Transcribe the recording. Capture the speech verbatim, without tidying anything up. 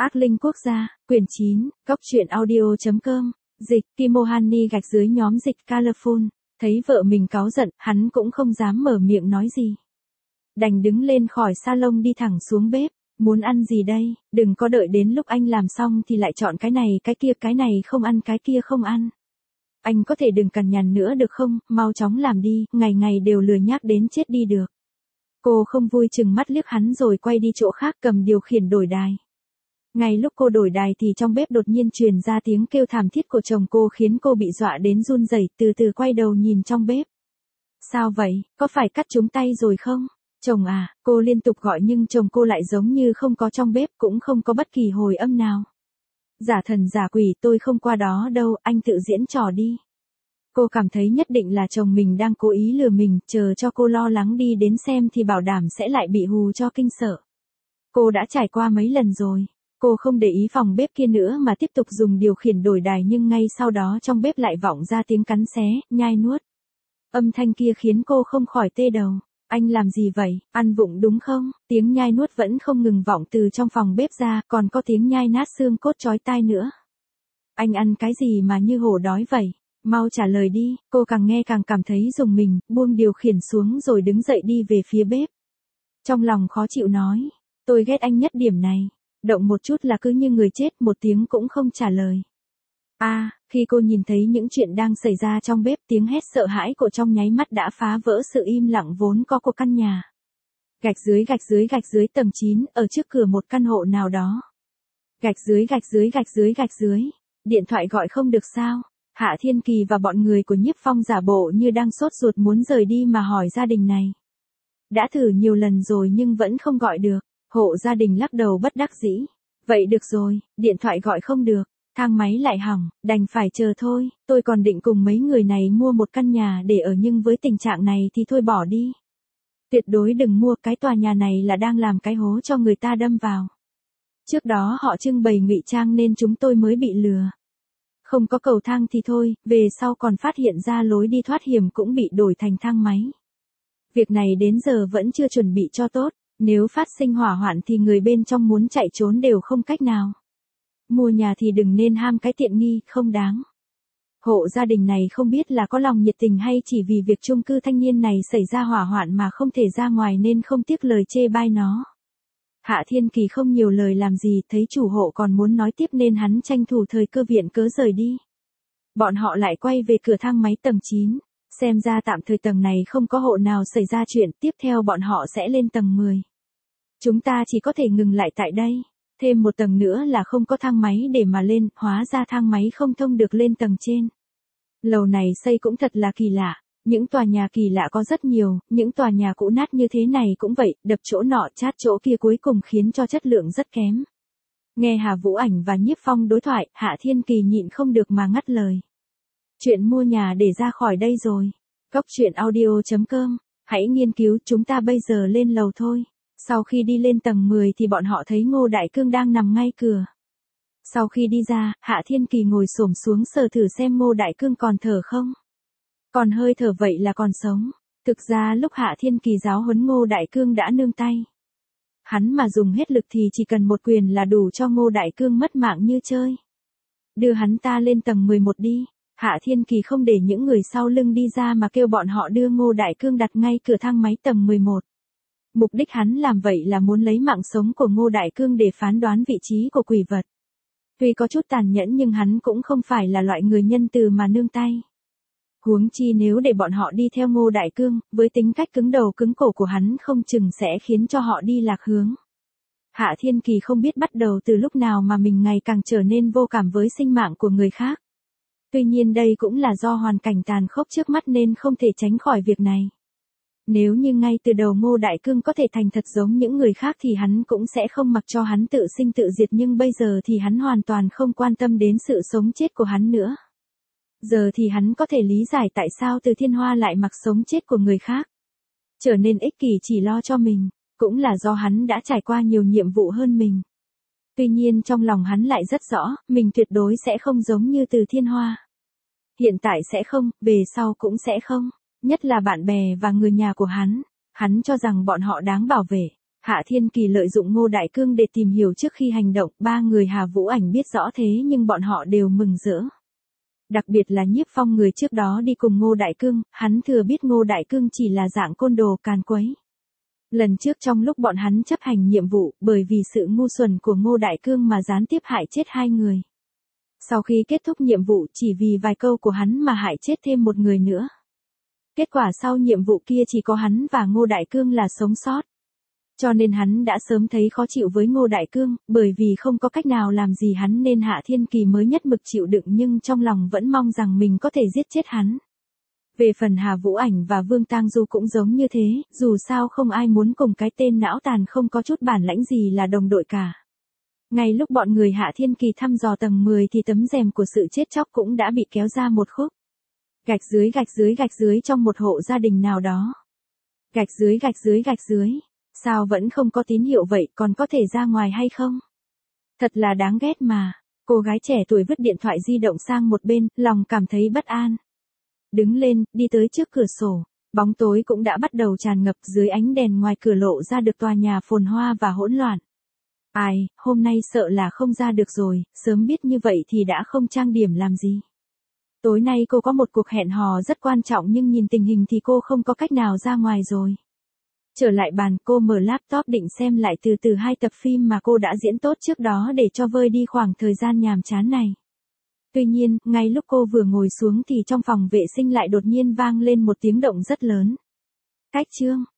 Ác linh quốc gia, quyển chín, cốc truyện audio.com, dịch, Kimohani gạch dưới nhóm dịch Colorful, thấy vợ mình cáu giận, hắn cũng không dám mở miệng nói gì. Đành đứng lên khỏi salon đi thẳng xuống bếp, muốn ăn gì đây, đừng có đợi đến lúc anh làm xong thì lại chọn cái này cái kia, cái này không ăn cái kia không ăn. Anh có thể đừng cằn nhằn nữa được không, mau chóng làm đi, ngày ngày đều lười nhác đến chết đi được. Cô không vui chừng mắt liếc hắn rồi quay đi chỗ khác cầm điều khiển đổi đài. Ngay lúc cô đổi đài thì trong bếp đột nhiên truyền ra tiếng kêu thảm thiết của chồng cô khiến cô bị dọa đến run rẩy, từ từ quay đầu nhìn trong bếp. Sao vậy, có phải cắt trúng tay rồi không? Chồng à, cô liên tục gọi nhưng chồng cô lại giống như không có trong bếp, cũng không có bất kỳ hồi âm nào. Giả thần giả quỷ, tôi không qua đó đâu, anh tự diễn trò đi. Cô cảm thấy nhất định là chồng mình đang cố ý lừa mình, chờ cho cô lo lắng đi đến xem thì bảo đảm sẽ lại bị hù cho kinh sợ. Cô đã trải qua mấy lần rồi. Cô không để ý phòng bếp kia nữa mà tiếp tục dùng điều khiển đổi đài, nhưng ngay sau đó trong bếp lại vọng ra tiếng cắn xé, nhai nuốt. Âm thanh kia khiến cô không khỏi tê đầu. Anh làm gì vậy, ăn vụng đúng không? Tiếng nhai nuốt vẫn không ngừng vọng từ trong phòng bếp ra, còn có tiếng nhai nát xương cốt chói tai nữa. Anh ăn cái gì mà như hổ đói vậy? Mau trả lời đi. Cô càng nghe càng cảm thấy rùng mình, buông điều khiển xuống rồi đứng dậy đi về phía bếp. Trong lòng khó chịu nói, tôi ghét anh nhất điểm này. Động một chút là cứ như người chết, một tiếng cũng không trả lời. A, à, khi cô nhìn thấy những chuyện đang xảy ra trong bếp, tiếng hét sợ hãi của trong nháy mắt đã phá vỡ sự im lặng vốn có của căn nhà. Gạch dưới gạch dưới gạch dưới tầng chín, ở trước cửa một căn hộ nào đó. Gạch dưới gạch dưới gạch dưới gạch dưới. Điện thoại gọi không được sao? Hạ Thiên Kỳ và bọn người của Nhiếp Phong giả bộ như đang sốt ruột muốn rời đi mà hỏi gia đình này. Đã thử nhiều lần rồi nhưng vẫn không gọi được. Hộ gia đình lắc đầu bất đắc dĩ. Vậy được rồi, điện thoại gọi không được, thang máy lại hỏng, đành phải chờ thôi, tôi còn định cùng mấy người này mua một căn nhà để ở nhưng với tình trạng này thì thôi bỏ đi. Tuyệt đối đừng mua, cái tòa nhà này là đang làm cái hố cho người ta đâm vào. Trước đó họ trưng bày ngụy trang nên chúng tôi mới bị lừa. Không có cầu thang thì thôi, về sau còn phát hiện ra lối đi thoát hiểm cũng bị đổi thành thang máy. Việc này đến giờ vẫn chưa chuẩn bị cho tốt. Nếu phát sinh hỏa hoạn thì người bên trong muốn chạy trốn đều không cách nào. Mua nhà thì đừng nên ham cái tiện nghi, không đáng. Hộ gia đình này không biết là có lòng nhiệt tình hay chỉ vì việc chung cư thanh niên này xảy ra hỏa hoạn mà không thể ra ngoài nên không tiếc lời chê bai nó. Hạ Thiên Kỳ không nhiều lời làm gì, thấy chủ hộ còn muốn nói tiếp nên hắn tranh thủ thời cơ viện cớ rời đi. Bọn họ lại quay về cửa thang máy tầng chín. Xem ra tạm thời tầng này không có hộ nào xảy ra chuyện, tiếp theo bọn họ sẽ lên tầng mười. Chúng ta chỉ có thể ngừng lại tại đây. Thêm một tầng nữa là không có thang máy để mà lên, hóa ra thang máy không thông được lên tầng trên. Lầu này xây cũng thật là kỳ lạ. Những tòa nhà kỳ lạ có rất nhiều, những tòa nhà cũ nát như thế này cũng vậy, đập chỗ nọ chát chỗ kia cuối cùng khiến cho chất lượng rất kém. Nghe Hà Vũ Ảnh và Nhiếp Phong đối thoại, Hạ Thiên Kỳ nhịn không được mà ngắt lời. Chuyện mua nhà để ra khỏi đây rồi. Cốc truyện audio.com, hãy nghiên cứu, chúng ta bây giờ lên lầu thôi. Sau khi đi lên tầng mười thì bọn họ thấy Ngô Đại Cương đang nằm ngay cửa. Sau khi đi ra, Hạ Thiên Kỳ ngồi xổm xuống sờ thử xem Ngô Đại Cương còn thở không. Còn hơi thở vậy là còn sống. Thực ra lúc Hạ Thiên Kỳ giáo huấn Ngô Đại Cương đã nương tay. Hắn mà dùng hết lực thì chỉ cần một quyền là đủ cho Ngô Đại Cương mất mạng như chơi. Đưa hắn ta lên tầng mười một đi. Hạ Thiên Kỳ không để những người sau lưng đi ra mà kêu bọn họ đưa Ngô Đại Cương đặt ngay cửa thang máy tầng mười một. Mục đích hắn làm vậy là muốn lấy mạng sống của Ngô Đại Cương để phán đoán vị trí của quỷ vật. Tuy có chút tàn nhẫn nhưng hắn cũng không phải là loại người nhân từ mà nương tay. Huống chi nếu để bọn họ đi theo Ngô Đại Cương, với tính cách cứng đầu cứng cổ của hắn không chừng sẽ khiến cho họ đi lạc hướng. Hạ Thiên Kỳ không biết bắt đầu từ lúc nào mà mình ngày càng trở nên vô cảm với sinh mạng của người khác. Tuy nhiên đây cũng là do hoàn cảnh tàn khốc trước mắt nên không thể tránh khỏi việc này. Nếu như ngay từ đầu Ngô Đại Cương có thể thành thật giống những người khác thì hắn cũng sẽ không mặc cho hắn tự sinh tự diệt, nhưng bây giờ thì hắn hoàn toàn không quan tâm đến sự sống chết của hắn nữa. Giờ thì hắn có thể lý giải tại sao Từ Thiên Hoa lại mặc sống chết của người khác. Trở nên ích kỷ chỉ lo cho mình, cũng là do hắn đã trải qua nhiều nhiệm vụ hơn mình. Tuy nhiên trong lòng hắn lại rất rõ, mình tuyệt đối sẽ không giống như Từ Thiên Hoa. Hiện tại sẽ không, về sau cũng sẽ không. Nhất là bạn bè và người nhà của hắn. Hắn cho rằng bọn họ đáng bảo vệ. Hạ Thiên Kỳ lợi dụng Ngô Đại Cương để tìm hiểu trước khi hành động, ba người Hà Vũ Ảnh biết rõ thế nhưng bọn họ đều mừng rỡ. Đặc biệt là Nhiếp Phong người trước đó đi cùng Ngô Đại Cương, hắn thừa biết Ngô Đại Cương chỉ là dạng côn đồ càn quấy. Lần trước trong lúc bọn hắn chấp hành nhiệm vụ, bởi vì sự ngu xuẩn của Ngô Đại Cương mà gián tiếp hại chết hai người. Sau khi kết thúc nhiệm vụ chỉ vì vài câu của hắn mà hại chết thêm một người nữa. Kết quả sau nhiệm vụ kia chỉ có hắn và Ngô Đại Cương là sống sót. Cho nên hắn đã sớm thấy khó chịu với Ngô Đại Cương, bởi vì không có cách nào làm gì hắn nên Hạ Thiên Kỳ mới nhất mực chịu đựng nhưng trong lòng vẫn mong rằng mình có thể giết chết hắn. Về phần Hà Vũ Ảnh và Vương Tang Du cũng giống như thế, dù sao không ai muốn cùng cái tên não tàn không có chút bản lãnh gì là đồng đội cả. Ngay lúc bọn người Hạ Thiên Kỳ thăm dò tầng mười thì tấm rèm của sự chết chóc cũng đã bị kéo ra một khúc. Gạch dưới gạch dưới gạch dưới trong một hộ gia đình nào đó. Gạch dưới gạch dưới gạch dưới. Sao vẫn không có tín hiệu vậy, còn có thể ra ngoài hay không? Thật là đáng ghét mà. Cô gái trẻ tuổi vứt điện thoại di động sang một bên, lòng cảm thấy bất an. Đứng lên, đi tới trước cửa sổ. Bóng tối cũng đã bắt đầu tràn ngập, dưới ánh đèn ngoài cửa lộ ra được tòa nhà phồn hoa và hỗn loạn. Ai, hôm nay sợ là không ra được rồi, sớm biết như vậy thì đã không trang điểm làm gì. Tối nay cô có một cuộc hẹn hò rất quan trọng nhưng nhìn tình hình thì cô không có cách nào ra ngoài rồi. Trở lại bàn, cô mở laptop định xem lại từ từ hai tập phim mà cô đã diễn tốt trước đó để cho vơi đi khoảng thời gian nhàm chán này. Tuy nhiên, ngay lúc cô vừa ngồi xuống thì trong phòng vệ sinh lại đột nhiên vang lên một tiếng động rất lớn. Cách chương.